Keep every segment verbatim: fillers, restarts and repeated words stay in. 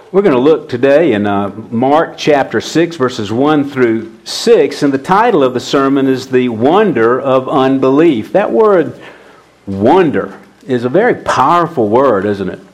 We're going to look today in uh, Mark chapter six, verses one through six, and the title of the sermon is The Wonder of Unbelief. That word, wonder, is a very powerful word, isn't it?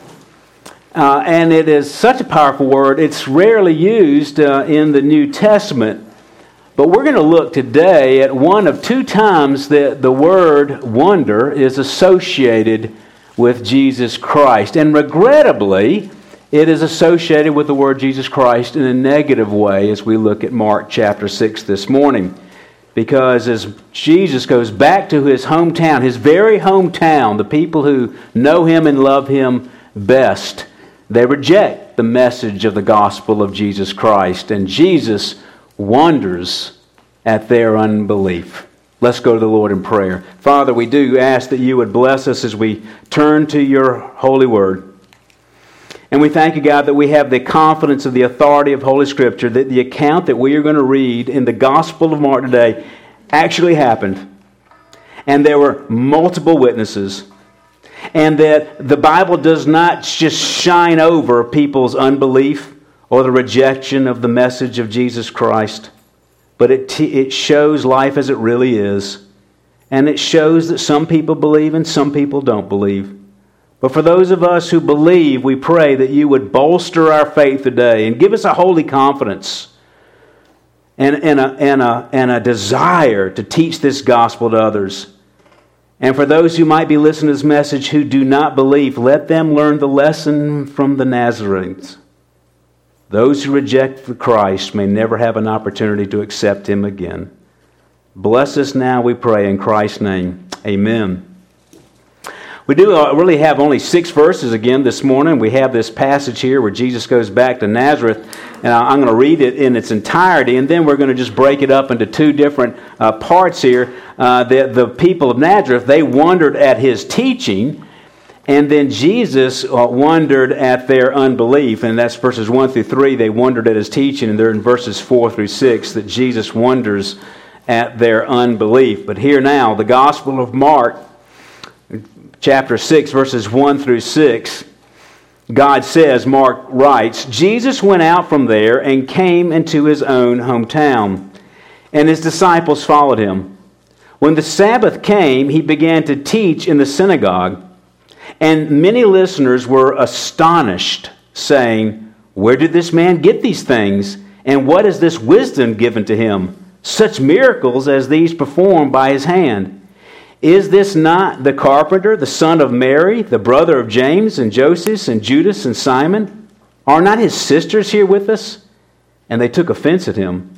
Uh, and it is such a powerful word, it's rarely used uh, in the New Testament. But we're going to look today at one of two times that the word wonder is associated with Jesus Christ. And regrettably, it is associated with the word Jesus Christ in a negative way as we look at Mark chapter six this morning. Because as Jesus goes back to his hometown, his very hometown, the people who know him and love him best, they reject the message of the gospel of Jesus Christ. And Jesus wonders at their unbelief. Let's go to the Lord in prayer. Father, we do ask that you would bless us as we turn to your holy word. And we thank you, God, that we have the confidence of the authority of Holy Scripture, that the account that we are going to read in the Gospel of Mark today actually happened. And there were multiple witnesses. And that the Bible does not just shine over people's unbelief or the rejection of the message of Jesus Christ, but it, t- it shows life as it really is. And it shows that some people believe and some people don't believe. But for those of us who believe, we pray that you would bolster our faith today and give us a holy confidence and, and, a, and, a, and a desire to teach this gospel to others. And for those who might be listening to this message who do not believe, let them learn the lesson from the Nazarenes. Those who reject the Christ may never have an opportunity to accept him again. Bless us now, we pray, in Christ's name. Amen. We do really have only six verses again this morning. We have this passage here where Jesus goes back to Nazareth, and I'm going to read it in its entirety, and then we're going to just break it up into two different uh, parts here. Uh, the, the people of Nazareth, they wondered at his teaching, and then Jesus uh, wondered at their unbelief, and that's verses one through three. They wondered at his teaching, and they're in verses four through six that Jesus wonders at their unbelief. But here now, the Gospel of Mark, chapter six, verses one through six, God says, Mark writes, Jesus went out from there and came into his own hometown, and his disciples followed him. When the Sabbath came, he began to teach in the synagogue, and many listeners were astonished, saying, where did this man get these things, and what is this wisdom given to him? Such miracles as these performed by his hand. Is this not the carpenter, the son of Mary, the brother of James and Joseph and Judas and Simon? Are not his sisters here with us? And they took offense at him.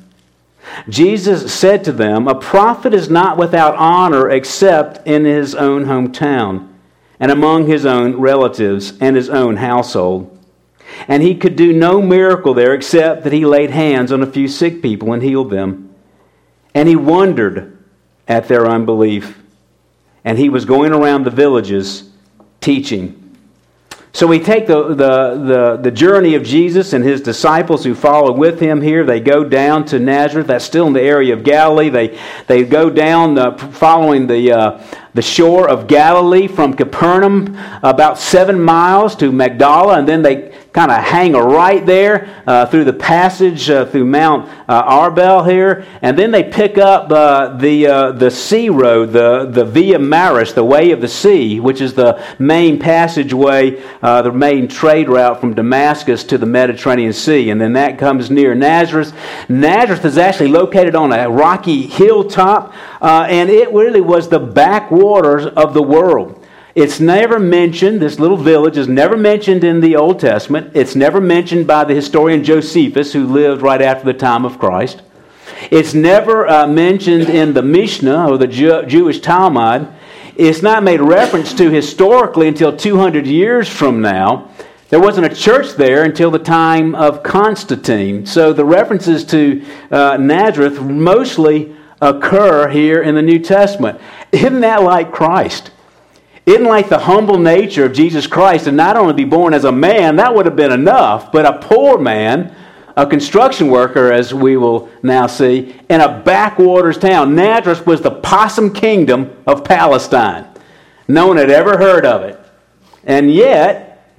Jesus said to them, a prophet is not without honor except in his own hometown and among his own relatives and his own household. And he could do no miracle there except that he laid hands on a few sick people and healed them. And he wondered at their unbelief. And he was going around the villages teaching. So we take the, the, the, the journey of Jesus and his disciples who follow with him here. They go down to Nazareth. That's still in the area of Galilee. They, they go down uh, following the, uh, the shore of Galilee from Capernaum, about seven miles to Magdala. And then they kind of hang right there uh, through the passage uh, through Mount uh, Arbel here. And then they pick up uh, the uh, the sea road, the, the Via Maris, the way of the sea, which is the main passageway, uh, the main trade route from Damascus to the Mediterranean Sea. And then that comes near Nazareth. Nazareth is actually located on a rocky hilltop, uh, and it really was the backwaters of the world. It's never mentioned, this little village is never mentioned in the Old Testament. It's never mentioned by the historian Josephus, who lived right after the time of Christ. It's never uh, mentioned in the Mishnah, or the Jew- Jewish Talmud. It's not made reference to historically until two hundred years from now. There wasn't a church there until the time of Constantine. So the references to uh, Nazareth mostly occur here in the New Testament. Isn't that like Christ? Isn't like the humble nature of Jesus Christ, and not only be born as a man, that would have been enough, but a poor man, a construction worker, as we will now see, in a backwaters town. Nazareth was the possum kingdom of Palestine. No one had ever heard of it. And yet,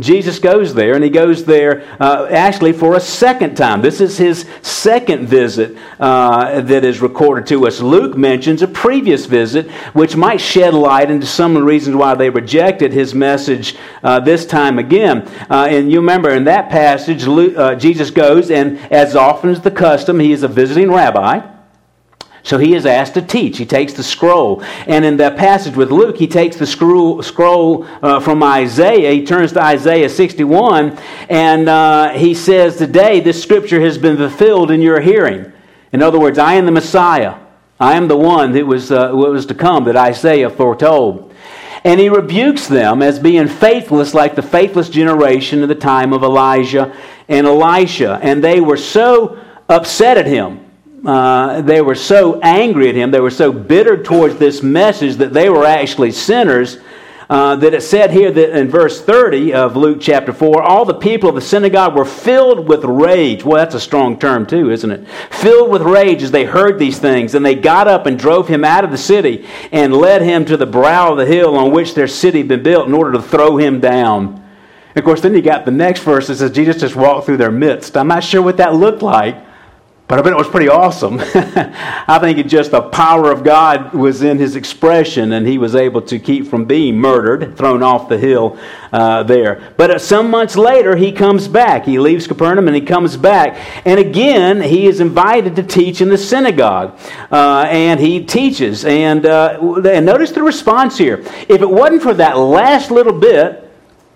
Jesus goes there, and he goes there uh, actually for a second time. This is his second visit uh, that is recorded to us. Luke mentions a previous visit, which might shed light into some of the reasons why they rejected his message uh, this time again. Uh, and you remember in that passage, Luke, uh, Jesus goes, and as often as the custom, he is a visiting rabbi. So he is asked to teach. He takes the scroll. And in that passage with Luke, he takes the scroll, scroll uh, from Isaiah. He turns to Isaiah sixty-one, and uh, he says, today this scripture has been fulfilled in your hearing. In other words, I am the Messiah. I am the one that was, uh, what was to come that Isaiah foretold. And he rebukes them as being faithless like the faithless generation of the time of Elijah and Elisha. And they were so upset at him. Uh, they were so angry at him, they were so bitter towards this message that they were actually sinners, uh, that it said here that in verse thirty of Luke chapter four, all the people of the synagogue were filled with rage. Well, that's a strong term too, isn't it? Filled with rage as they heard these things, and they got up and drove him out of the city and led him to the brow of the hill on which their city had been built in order to throw him down. And of course, then you got the next verse that says Jesus just walked through their midst. I'm not sure what that looked like, but I bet it was pretty awesome. I think it just the power of God was in his expression, and he was able to keep from being murdered, thrown off the hill uh, there. But uh, some months later, he comes back. He leaves Capernaum and he comes back. And again, he is invited to teach in the synagogue. Uh, and he teaches. And, uh, and notice the response here. If it wasn't for that last little bit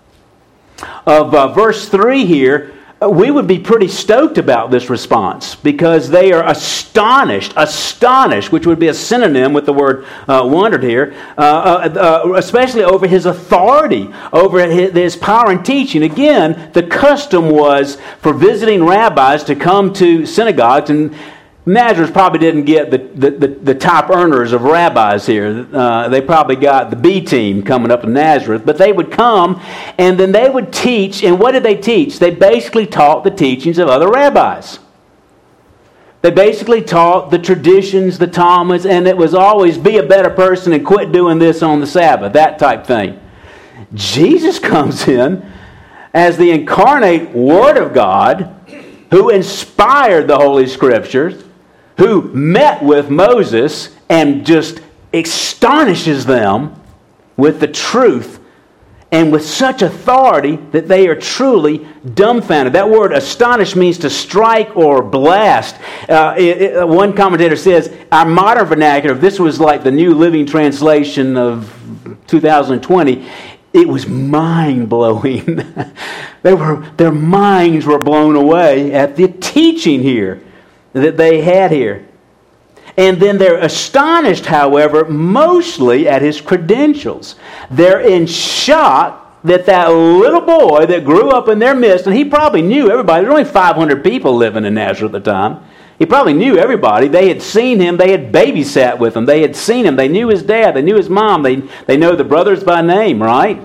of uh, verse three here, we would be pretty stoked about this response because they are astonished, astonished, which would be a synonym with the word uh, wondered here, uh, uh, uh, especially over his authority, over his, his power in teaching. Again, the custom was for visiting rabbis to come to synagogues, and Nazareth probably didn't get the, the, the, the top earners of rabbis here. Uh, they probably got the B team coming up in Nazareth. But they would come, and then they would teach. And what did they teach? They basically taught the teachings of other rabbis. They basically taught the traditions, the Talmuds, and it was always be a better person and quit doing this on the Sabbath, that type thing. Jesus comes in as the incarnate Word of God who inspired the Holy Scriptures, who met with Moses and just astonishes them with the truth and with such authority that they are truly dumbfounded. That word astonish means to strike or blast. Uh, it, it, one commentator says, our modern vernacular, if this was like the New Living Translation of two thousand twenty, it was mind-blowing. they were, their minds were blown away at the teaching here that they had here. And then they're astonished, however, mostly at his credentials. They're in shock that that little boy that grew up in their midst, and he probably knew everybody. There were only five hundred people living in Nazareth at the time. He probably knew everybody. They had seen him. They had babysat with him. They had seen him. They knew his dad. They knew his mom. They, they know the brothers by name, right?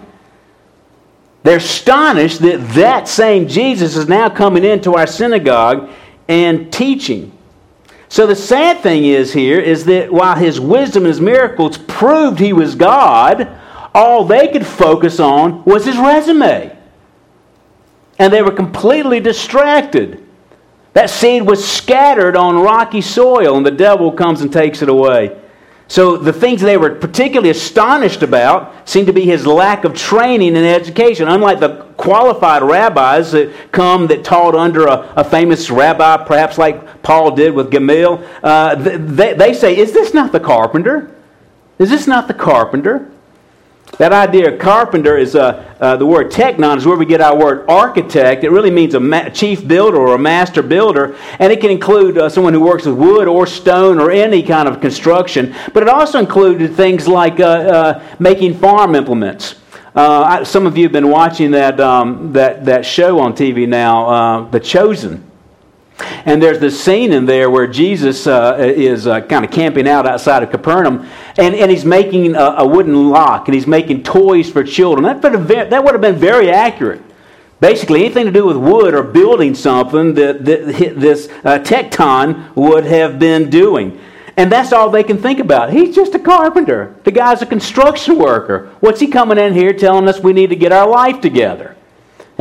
They're astonished that that same Jesus is now coming into our synagogue and teaching. So the sad thing is here is that while his wisdom and his miracles proved he was God, all they could focus on was his resume. And they were completely distracted. That seed was scattered on rocky soil, and the devil comes and takes it away. So the things they were particularly astonished about seemed to be his lack of training and education. Unlike the qualified rabbis that come that taught under a, a famous rabbi, perhaps like Paul did with Gamaliel, uh, they, they say, is this not the carpenter? Is this not the carpenter? That idea of carpenter is, uh, uh, the word teknon is where we get our word architect. It really means a ma- chief builder or a master builder. And it can include uh, someone who works with wood or stone or any kind of construction. But it also included things like uh, uh, making farm implements. Uh, I, some of you have been watching that, um, that, that show on T V now, uh, The Chosen. And there's this scene in there where Jesus uh, is uh, kind of camping out outside of Capernaum, and, and he's making a, a wooden lock, and he's making toys for children. That would, have, that would have been very accurate. Basically, anything to do with wood or building something that, that this uh, tekton would have been doing. And that's all they can think about. He's just a carpenter. The guy's a construction worker. What's he coming in here telling us we need to get our life together?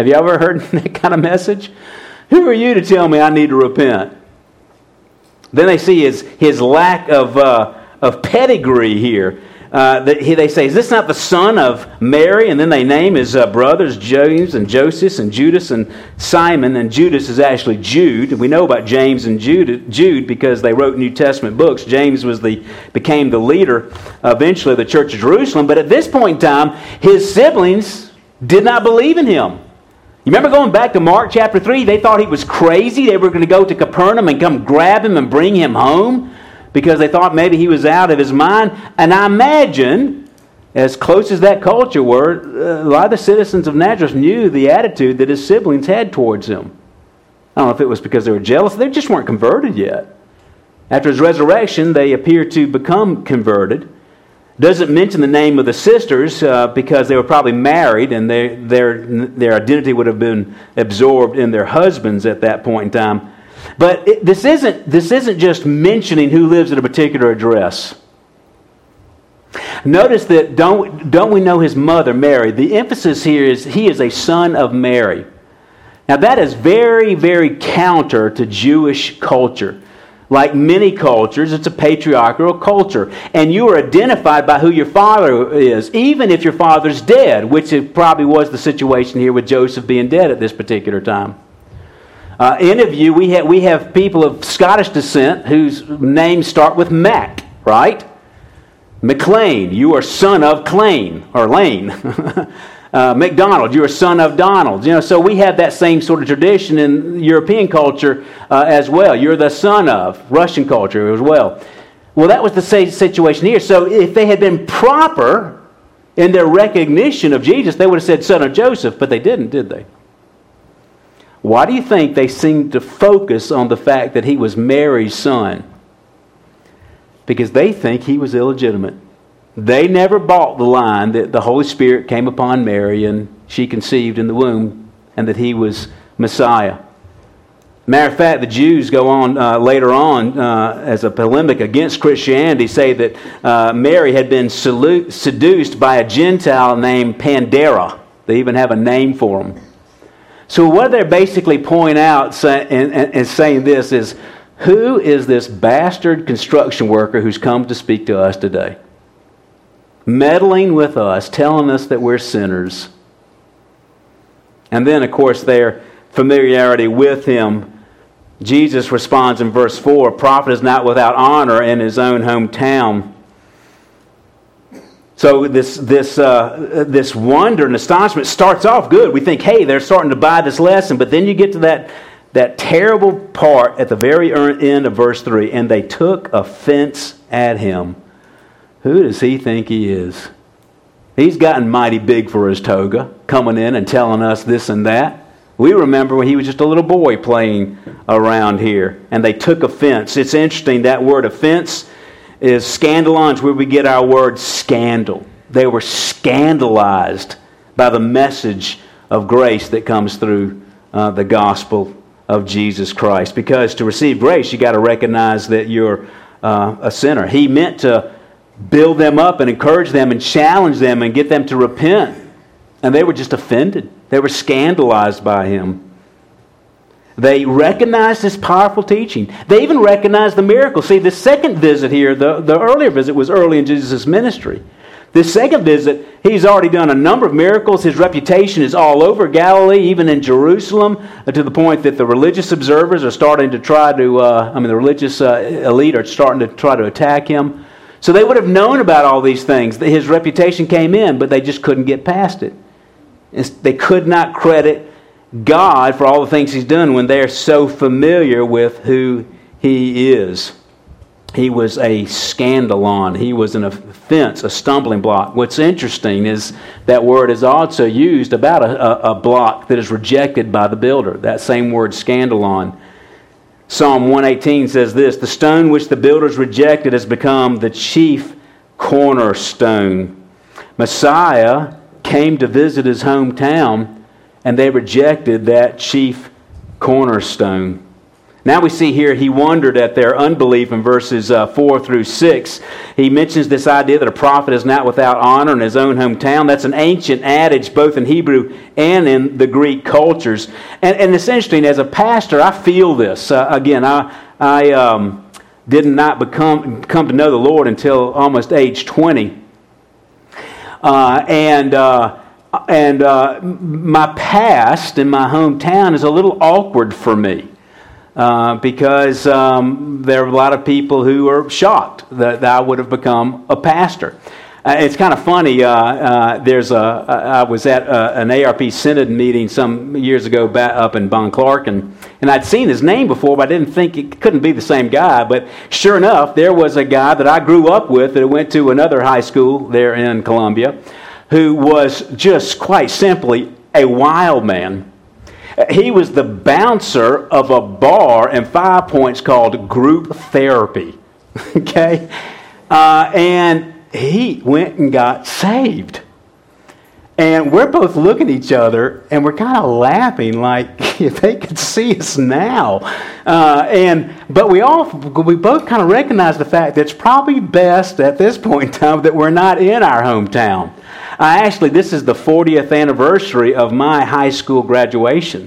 Have you ever heard that kind of message? Who are you to tell me I need to repent? Then they see his, his lack of, uh, of pedigree here. Uh, that he, they say, is this not the son of Mary? And then they name his uh, brothers, James and Joseph and Judas and Simon. And Judas is actually Jude. And we know about James and Jude, Jude because they wrote New Testament books. James was the became the leader eventually of the Church of Jerusalem. But at this point in time, his siblings did not believe in him. You remember going back to Mark chapter three? They thought he was crazy. They were going to go to Capernaum and come grab him and bring him home, because they thought maybe he was out of his mind. And I imagine, as close as that culture were, a lot of the citizens of Nazareth knew the attitude that his siblings had towards him. I don't know if it was because they were jealous. They just weren't converted yet. After his resurrection, they appear to become converted. Doesn't mention the name of the sisters uh, because they were probably married, and they, their, their identity would have been absorbed in their husbands at that point in time. But it, this isn't this isn't just mentioning who lives at a particular address. Notice that don't don't we know his mother Mary? The emphasis here is he is a son of Mary. Now that is very, very counter to Jewish culture. Like many cultures, it's a patriarchal culture, and you are identified by who your father is, even if your father's dead, which it probably was the situation here with Joseph being dead at this particular time. Uh, any of you, we have, we have people of Scottish descent whose names start with Mac, right? McLean, you are son of Clane, or Lane. uh, McDonald, you are son of Donald. You know, so we have that same sort of tradition in European culture uh, as well. You're the son of Russian culture as well. Well, that was the same situation here. So if they had been proper in their recognition of Jesus, they would have said son of Joseph, but they didn't, did they? Why do you think they seemed to focus on the fact that he was Mary's son? Because they think he was illegitimate. They never bought the line that the Holy Spirit came upon Mary and she conceived in the womb and that he was Messiah. Matter of fact, the Jews go on uh, later on uh, as a polemic against Christianity, say that uh, Mary had been selu- seduced by a Gentile named Pandera. They even have a name for him. So what they're basically pointing out say, and, and, and saying this is, who is this bastard construction worker who's come to speak to us today? Meddling with us, telling us that we're sinners. And then, of course, their familiarity with him. Jesus responds in verse four, a prophet is not without honor in his own hometown. So this this uh, this wonder and astonishment starts off good. We think, hey, they're starting to buy this lesson. But then you get to that, that terrible part at the very end of verse three. And they took offense at him. Who does he think he is? He's gotten mighty big for his toga, coming in and telling us this and that. We remember when he was just a little boy playing around here. And they took offense. It's interesting, that word offense is scandalon, where we get our word scandal. They were scandalized by the message of grace that comes through uh, the gospel of Jesus Christ. Because to receive grace, you got to recognize that you're uh, a sinner. He meant to build them up and encourage them and challenge them and get them to repent. And they were just offended. They were scandalized by him. They recognized his powerful teaching. They even recognized the miracle. See, the second visit here, the, the earlier visit was early in Jesus' ministry. This second visit, he's already done a number of miracles. His reputation is all over Galilee, even in Jerusalem, uh, to the point that the religious observers are starting to try to, uh, I mean, the religious uh, elite are starting to try to attack him. So they would have known about all these things. His reputation came in, but they just couldn't get past it. It's, they could not credit God for all the things he's done when they're so familiar with who he is. He was a scandalon. He was an offense, a stumbling block. What's interesting is that word is also used about a, a, a block that is rejected by the builder. That same word, scandalon. Psalm one eighteen says this, the stone which the builders rejected has become the chief cornerstone. Messiah came to visit his hometown, and they rejected that chief cornerstone. Now we see here he wondered at their unbelief in verses uh, four through six. He mentions this idea that a prophet is not without honor in his own hometown. That's an ancient adage both in Hebrew and in the Greek cultures. And, and it's interesting, as a pastor, I feel this. Uh, again, I, I um, did not become come to know the Lord until almost age twenty. Uh, and uh, and uh, my past in my hometown is a little awkward for me. Uh, because um, there are a lot of people who are shocked that, that I would have become a pastor. Uh, it's kind of funny. Uh, uh, there's a. I was at a, an A R P Synod meeting some years ago back up in Bon Clark, and, and I'd seen his name before, but I didn't think it couldn't be the same guy. But sure enough, there was a guy that I grew up with that went to another high school there in Columbia, who was just quite simply a wild man. He was the bouncer of a bar in Five Points called Group Therapy. Okay? Uh, and he went and got saved. And we're both looking at each other and we're kind of laughing like if they could see us now. Uh, and but we all we both kind of recognize the fact that it's probably best at this point in time that we're not in our hometown. Uh, actually, this is the fortieth anniversary of my high school graduation.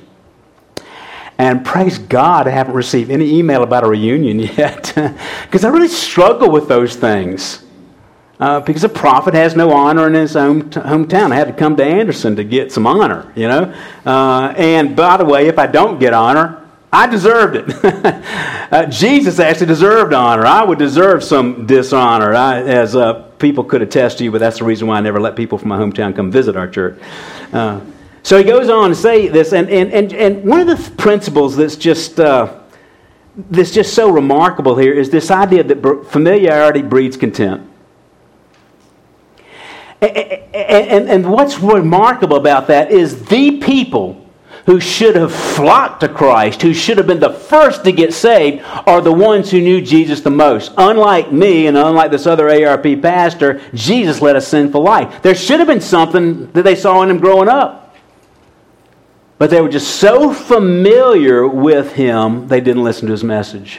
And praise God, I haven't received any email about a reunion yet. Because I really struggle with those things. Uh, because a prophet has no honor in his own t- hometown. I had to come to Anderson to get some honor, you know. Uh, and by the way, if I don't get honor, I deserved it. uh, Jesus actually deserved honor. I would deserve some dishonor, I, as uh, people could attest to you, but that's the reason why I never let people from my hometown come visit our church. Uh, so he goes on to say this, and, and, and, and one of the th- principles that's just, uh, that's just so remarkable here is this idea that familiarity breeds contempt. And, and, and what's remarkable about that is the people who should have flocked to Christ, who should have been the first to get saved, are the ones who knew Jesus the most. Unlike me and unlike this other A R P pastor, Jesus led a sinful life. There should have been something that they saw in him growing up. But they were just so familiar with him, they didn't listen to his message.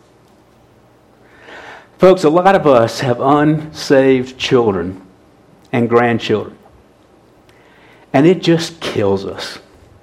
Folks, a lot of us have unsaved children and grandchildren. And it just kills us.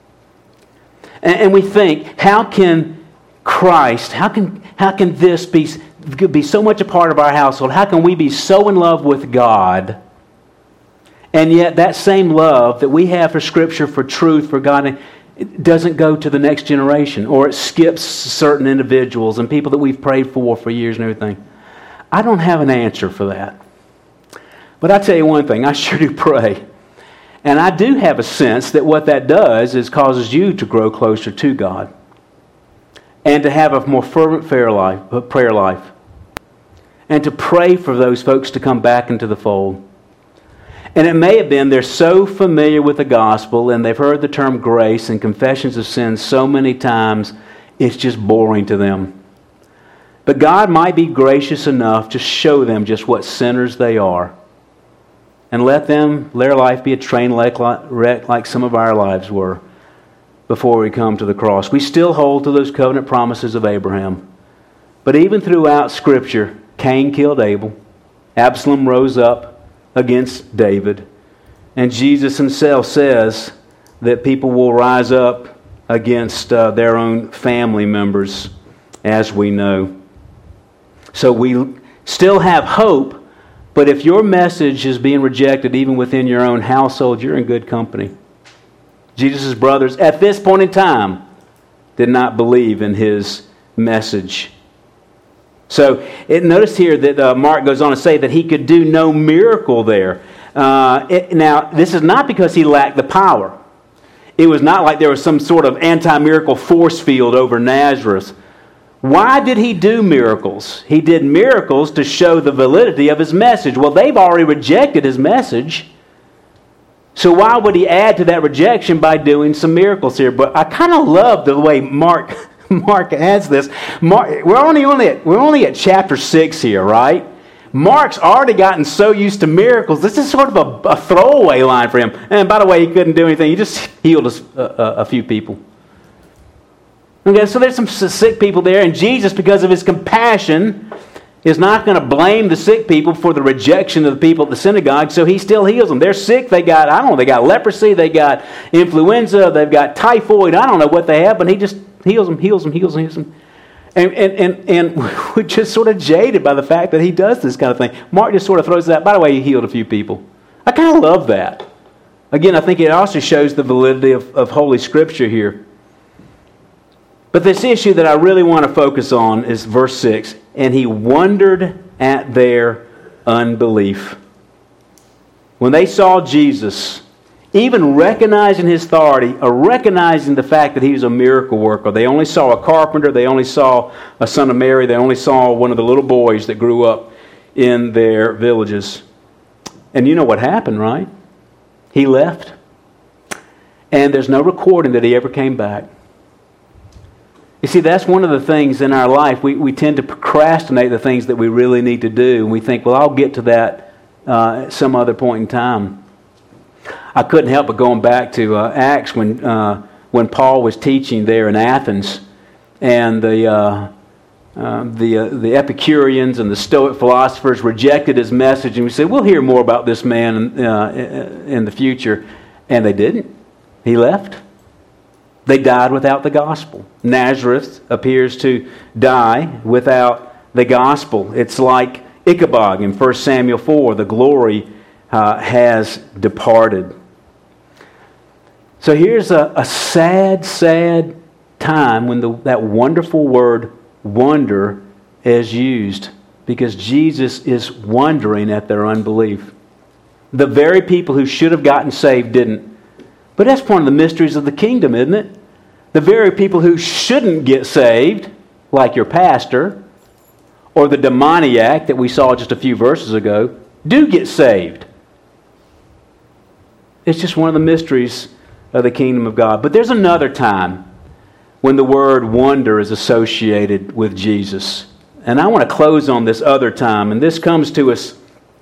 And we think, how can Christ, how can how can this be, be so much a part of our household? How can we be so in love with God? And yet that same love that we have for Scripture, for truth, for God, it doesn't go to the next generation. Or it skips certain individuals and people that we've prayed for for years and everything. I don't have an answer for that. But I tell you one thing, I sure do pray. And I do have a sense that what that does is causes you to grow closer to God and to have a more fervent prayer life, prayer life and to pray for those folks to come back into the fold. And it may have been they're so familiar with the gospel and they've heard the term grace and confessions of sins so many times, it's just boring to them. But God might be gracious enough to show them just what sinners they are. And let them, their life be a train wreck like some of our lives were before we come to the cross. We still hold to those covenant promises of Abraham. But even throughout Scripture, Cain killed Abel. Absalom rose up against David. And Jesus himself says that people will rise up against uh, their own family members, as we know. So we still have hope. But if your message is being rejected even within your own household, you're in good company. Jesus' brothers, at this point in time, did not believe in his message. So it, notice here that uh, Mark goes on to say that he could do no miracle there. Uh, it, now, this is not because he lacked the power. It was not like there was some sort of anti-miracle force field over Nazareth. Why did he do miracles? He did miracles to show the validity of his message. Well, they've already rejected his message. So why would he add to that rejection by doing some miracles here? But I kind of love the way Mark Mark adds this. Mark, we're only, only at, we're only at chapter six here, right? Mark's already gotten so used to miracles. This is sort of a, a throwaway line for him. And by the way, he couldn't do anything. He just healed a, a, a few people. Okay, so there's some sick people there, and Jesus, because of his compassion, is not going to blame the sick people for the rejection of the people at the synagogue, so he still heals them. They're sick, they got, I don't know, they got leprosy, they got influenza, they've got typhoid, I don't know what they have, but he just heals them, heals them, heals them, heals them. And, and, and, and we're just sort of jaded by the fact that he does this kind of thing. Mark just sort of throws that, by the way, he healed a few people. I kind of love that. Again, I think it also shows the validity of, of Holy Scripture here. But this issue that I really want to focus on is verse six. And he wondered at their unbelief. When they saw Jesus, even recognizing his authority, or recognizing the fact that he was a miracle worker, they only saw a carpenter, they only saw a son of Mary, they only saw one of the little boys that grew up in their villages. And you know what happened, right? He left. And there's no recording that he ever came back. You see, that's one of the things in our life. We, we tend to procrastinate the things that we really need to do. And we think, well, I'll get to that uh, at some other point in time. I couldn't help but going back to uh, Acts when uh, when Paul was teaching there in Athens. And the uh, uh, the, uh, the Epicureans and the Stoic philosophers rejected his message. And we said, we'll hear more about this man uh, in the future. And they didn't. He left. They died without the gospel. Nazareth appears to die without the gospel. It's like Ichabod in First Samuel four. The glory uh, has departed. So here's a, a sad, sad time when the, that wonderful word wonder is used, because Jesus is wondering at their unbelief. The very people who should have gotten saved didn't. But that's one of the mysteries of the kingdom, isn't it? The very people who shouldn't get saved, like your pastor, or the demoniac that we saw just a few verses ago, do get saved. It's just one of the mysteries of the kingdom of God. But there's another time when the word wonder is associated with Jesus. And I want to close on this other time. And this comes to us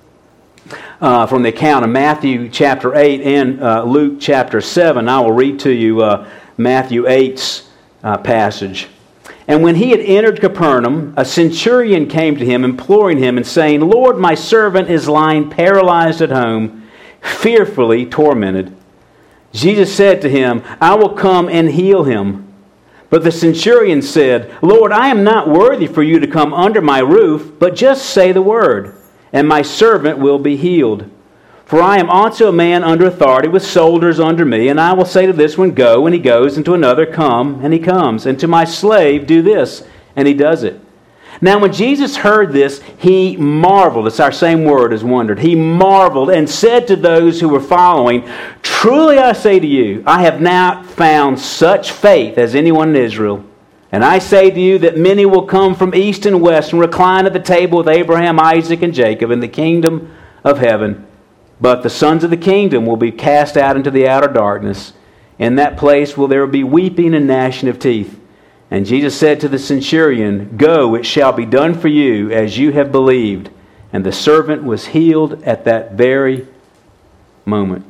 Uh, from the account of Matthew chapter eight and uh, Luke chapter seven. I will read to you uh, Matthew eight's uh, passage. And when he had entered Capernaum, a centurion came to him, imploring him and saying, Lord, my servant is lying paralyzed at home, fearfully tormented. Jesus said to him, I will come and heal him. But the centurion said, Lord, I am not worthy for you to come under my roof, but just say the word, and my servant will be healed. For I am also a man under authority with soldiers under me, and I will say to this one, go, and he goes, and to another, come, and he comes, and to my slave, do this, and he does it. Now when Jesus heard this, he marveled. It's our same word as wondered. He marveled and said to those who were following, truly I say to you, I have not found such faith as anyone in Israel. And I say to you that many will come from east and west and recline at the table with Abraham, Isaac, and Jacob in the kingdom of heaven. But the sons of the kingdom will be cast out into the outer darkness. In that place will there be weeping and gnashing of teeth. And Jesus said to the centurion, go, it shall be done for you as you have believed. And the servant was healed at that very moment.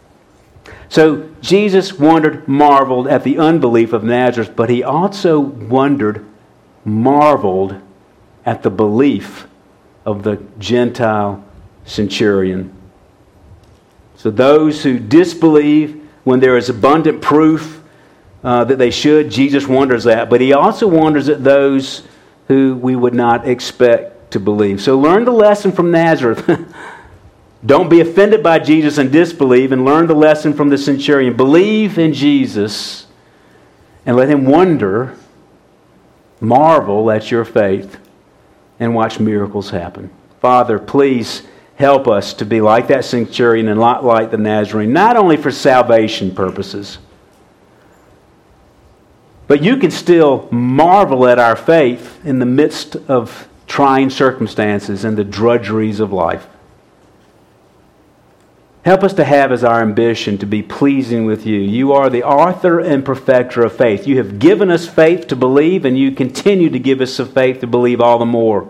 So Jesus wondered, marveled at the unbelief of Nazareth, but he also wondered, marveled at the belief of the Gentile centurion. So those who disbelieve when there is abundant proof uh, that they should, Jesus wonders at. But he also wonders at those who we would not expect to believe. So learn the lesson from Nazareth. Don't be offended by Jesus and disbelieve, and learn the lesson from the centurion. Believe in Jesus and let him wonder, marvel at your faith, and watch miracles happen. Father, please help us to be like that centurion and not like the Nazarene, not only for salvation purposes, but you can still marvel at our faith in the midst of trying circumstances and the drudgeries of life. Help us to have as our ambition to be pleasing with you. You are the author and perfecter of faith. You have given us faith to believe, and you continue to give us the faith to believe all the more.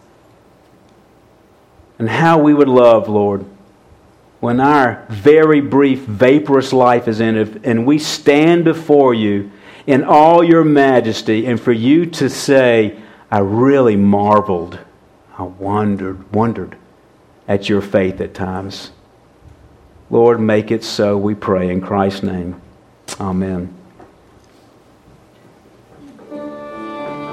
And how we would love, Lord, when our very brief, vaporous life is ended, and we stand before you, in all your majesty, and for you to say, I really marveled, I wondered, wondered at your faith at times. Lord, make it so, we pray in Christ's name. Amen.